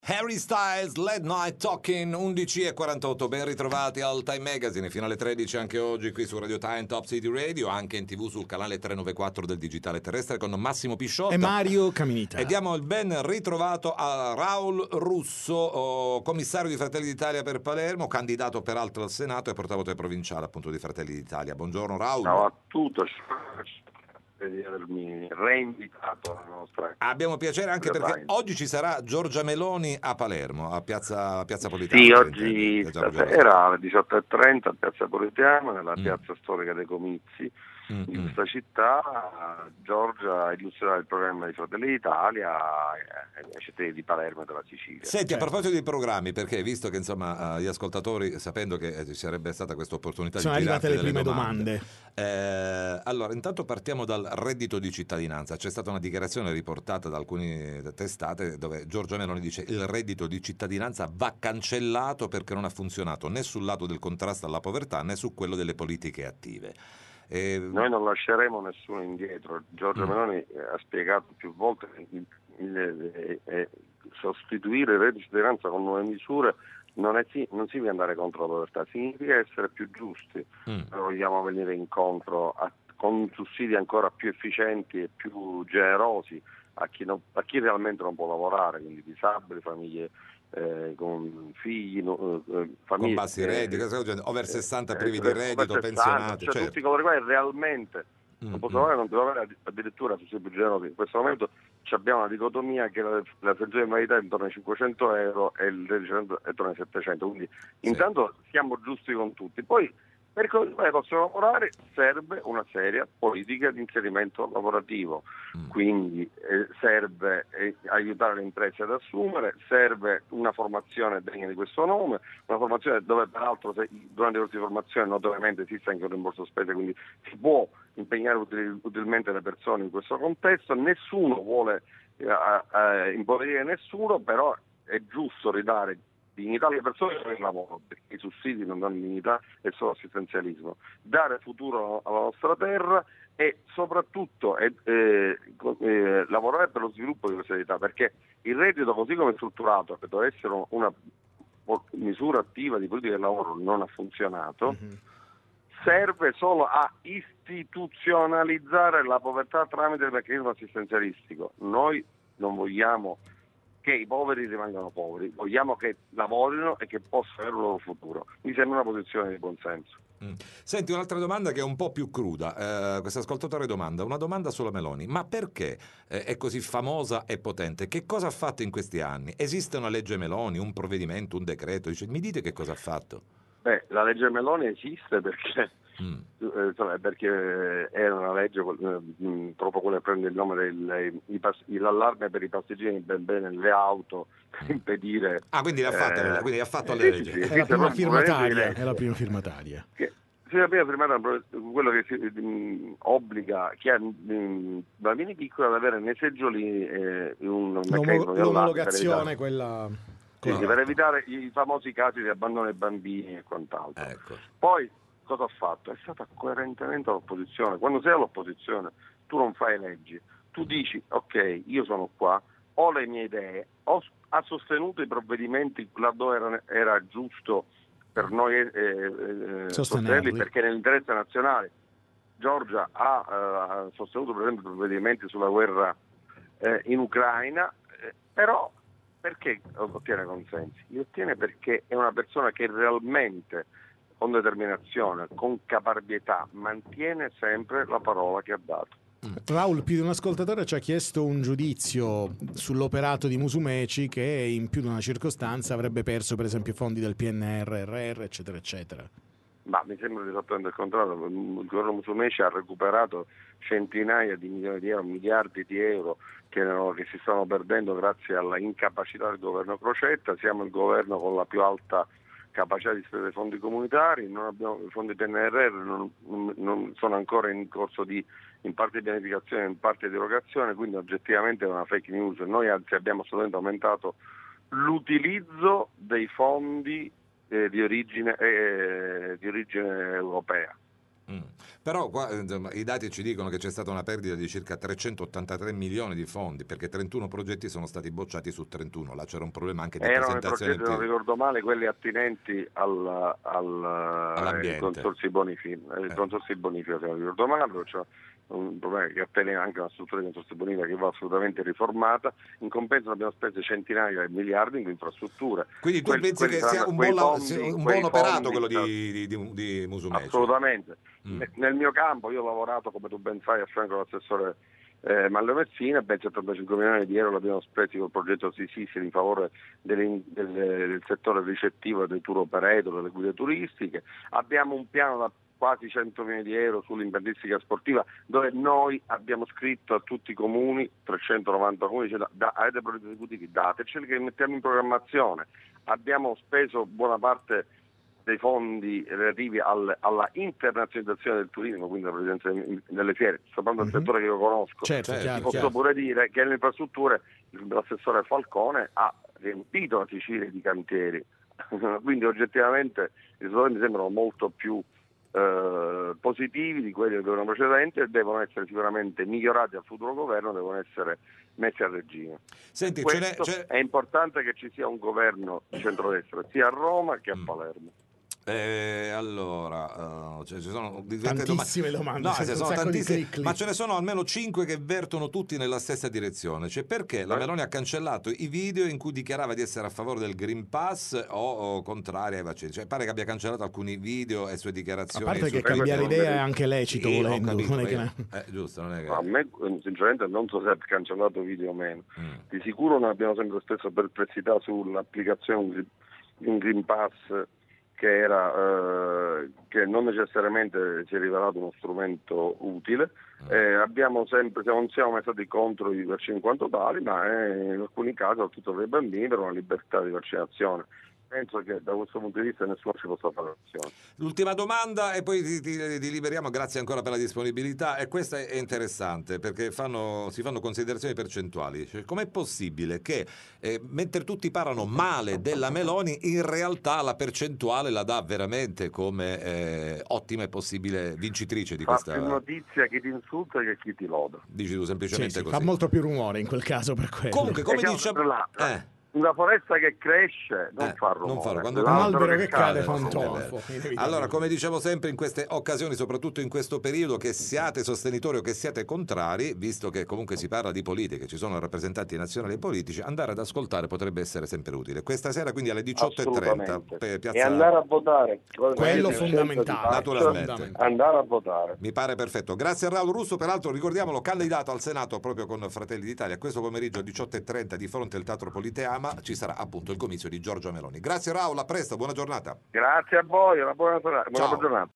Harry Styles, Late Night Talking, 11:48, ben ritrovati al Time Magazine, fino alle 13 anche oggi qui su Radio Time, Top City Radio, anche in TV sul canale 394 del digitale terrestre con Massimo Pisciotta e Mario Caminita. E diamo il ben ritrovato a Raul Russo, commissario di Fratelli d'Italia per Palermo, candidato peraltro al Senato e portavoce provinciale appunto di Fratelli d'Italia. Buongiorno Raul. Ciao a tutti. Di avermi reinvitato alla nostra. Abbiamo piacere anche perché oggi ci sarà Giorgia Meloni a Palermo, a Piazza Politeama. Sì, oggi stasera alle 18:30 a Piazza Politeama, nella piazza storica dei comizi di questa città. Giorgia illustrerà il programma di Fratelli d'Italia ai cittadini di Palermo e della Sicilia. Senti, a proposito dei programmi, perché visto che insomma gli ascoltatori, sapendo che ci sarebbe stata questa opportunità sono di girarti arrivate le delle prime domande. Allora, intanto partiamo dal reddito di cittadinanza. C'è stata una dichiarazione riportata da alcune testate dove Giorgia Meloni dice il reddito di cittadinanza va cancellato perché non ha funzionato né sul lato del contrasto alla povertà né su quello delle politiche attive. Noi non lasceremo nessuno indietro. Giorgia Meloni ha spiegato più volte che sostituire il reddito di cittadinanza con nuove misure non significa andare contro la povertà, significa essere più giusti. Noi vogliamo venire incontro con sussidi ancora più efficienti e più generosi a chi realmente non può lavorare, quindi disabili, famiglie con figli, famiglie con bassi redditi, over 60 privi di reddito, 60, pensionati, cioè tutti coloro che realmente non possono avere, non devono avere addirittura sussidi più generosi. In questo momento abbiamo una dicotomia che la pensione di invalidità è intorno ai 500 euro e il reddito è intorno ai 700, quindi intanto siamo giusti con tutti. Poi per come possono lavorare serve una seria politica di inserimento lavorativo, quindi serve aiutare le imprese ad assumere, serve una formazione degna di questo nome, una formazione dove peraltro durante queste formazioni notoriamente esiste anche un rimborso spese, quindi si può impegnare utilmente le persone in questo contesto. Nessuno vuole impoverire nessuno, però è giusto ridare dignità alle persone per il lavoro, perché i sussidi non danno dignità, è solo assistenzialismo. Dare futuro alla nostra terra e soprattutto lavorare per lo sviluppo di questa città, perché il reddito così come è strutturato, che deve essere una misura attiva di politica del lavoro, non ha funzionato. Serve solo a istituzionalizzare la povertà tramite il meccanismo assistenzialistico. Noi non vogliamo che i poveri rimangano poveri, vogliamo che lavorino e che possano avere un loro futuro. Mi sembra una posizione di buonsenso. Senti, un'altra domanda che è un po' più cruda. Questo ascoltatore domanda, una domanda sulla Meloni: ma perché è così famosa e potente? Che cosa ha fatto in questi anni? Esiste una legge Meloni, un provvedimento, un decreto? Mi dite che cosa ha fatto? La legge Meloni esiste perché era una legge proprio quella che prende il nome dell'allarme per i passeggeri ben bene nelle auto, impedire. Quindi ha fatto le leggi. È la prima firmataria. È la prima firmataria. La prima firmataria quello che obbliga chi ha bambini piccoli ad avere nei seggioli un meccanismo di l'omologazione, quella. Per evitare i famosi casi di abbandono dei bambini e quant'altro. Ecco. Poi cosa ha fatto? È stata coerentemente all'opposizione. Quando sei all'opposizione tu non fai leggi, tu dici ok, io sono qua, ho le mie idee, ha sostenuto i provvedimenti laddove era giusto per noi sostenerli, perché nell'interesse nazionale. Giorgia ha sostenuto per esempio i provvedimenti sulla guerra in Ucraina, però perché ottiene consensi? Li ottiene perché è una persona che realmente, con determinazione, con caparbietà, mantiene sempre la parola che ha dato. Raul, più di un ascoltatore ci ha chiesto un giudizio sull'operato di Musumeci, che in più di una circostanza avrebbe perso per esempio i fondi del PNRR, eccetera, eccetera. Ma mi sembra esattamente il contrario. Il governo Musumeci ha recuperato centinaia di milioni di euro, miliardi di euro che si stanno perdendo grazie alla incapacità del governo Crocetta. Siamo il governo con la più alta capacità di spesa dei fondi comunitari, non abbiamo i fondi PNRR, non sono ancora in corso in parte di pianificazione, in parte di erogazione, quindi oggettivamente è una fake news. Noi anzi abbiamo assolutamente aumentato l'utilizzo dei fondi di origine europea. Però qua, i dati ci dicono che c'è stata una perdita di circa 383 milioni di fondi, perché 31 progetti sono stati bocciati su 31. Là c'era un problema anche di erano i presentazione. progetti, non ricordo male, quelli attinenti ai consorzi bonifica, consorzi bonifica, se non ricordo male, c'è un problema che attiene anche a una struttura di consorzi bonifica che va assolutamente riformata. In compenso abbiamo speso centinaia di miliardi in infrastrutture. Quindi tu pensi che sia un buon operato quello di Musumeci? Assolutamente. Nel mio campo io ho lavorato, come tu ben sai, a fianco dell'assessore Mario Messina, ben 75 milioni di euro l'abbiamo spesi col progetto Sisisi in favore del settore ricettivo dei tour operator, delle guide turistiche. Abbiamo un piano da quasi 100 milioni di euro sull'impiantistica sportiva, dove noi abbiamo scritto a tutti i comuni, 390 comuni, avete progetti esecutivi, dateceli che mettiamo in programmazione. Abbiamo speso buona parte dei fondi relativi alla internazionalizzazione del turismo, quindi la presenza delle fiere, sto parlando del settore che io conosco. Certo, Posso pure dire che nelle infrastrutture l'assessore Falcone ha riempito la Sicilia di cantieri, quindi oggettivamente i risultati mi sembrano molto più positivi di quelli del governo precedente e devono essere sicuramente migliorati al futuro governo, devono essere messi a regime. Senti, è importante che ci sia un governo di centrodestra sia a Roma che a Palermo. Allora, ci sono tantissime domande, no, sono tantissime, ma ce ne sono almeno 5 che vertono tutti nella stessa direzione. Cioè, perché la Meloni ha cancellato i video in cui dichiarava di essere a favore del Green Pass o contraria ai vaccini? Cioè, pare che abbia cancellato alcuni video e sue dichiarazioni. A parte che cambiare idea è anche lecito, volendo. Giusto, non è che... A me sinceramente non so se ha cancellato video o meno. Di sicuro noi abbiamo sempre la stessa perplessità sull'applicazione di un Green Pass che non necessariamente si è rivelato uno strumento utile. Non siamo mai stati contro i vaccini in quanto tali, ma in alcuni casi, soprattutto per i bambini, per una libertà di vaccinazione. Penso che da questo punto di vista nessuno ci possa fare azione. L'ultima domanda e poi ti liberiamo, grazie ancora per la disponibilità, e questa è interessante perché si fanno considerazioni percentuali. Cioè, com'è possibile che mentre tutti parlano male della Meloni, in realtà la percentuale la dà veramente come ottima e possibile vincitrice di questa... Fa più notizia chi ti insulta che chi ti loda. Dici tu semplicemente sì, così. Fa molto più rumore in quel caso per quello. Comunque, come dice... Una foresta che cresce non fa rumore. Quando un albero che cade fa un tonfo. Allora, come dicevo sempre in queste occasioni, soprattutto in questo periodo, che siate sostenitori o che siate contrari, visto che comunque si parla di politica, ci sono rappresentanti nazionali e politici, andare ad ascoltare potrebbe essere sempre utile. Questa sera quindi alle 18:30 e andare a votare. Quello fondamentale. Naturalmente. Andare a votare. Mi pare perfetto. Grazie a Raul Russo, peraltro ricordiamolo candidato al Senato proprio con Fratelli d'Italia. Questo pomeriggio alle 18:30 di fronte al Teatro Politeama ci sarà appunto il comizio di Giorgia Meloni. Grazie Raul, a presto, buona giornata. Grazie a voi, una buona giornata.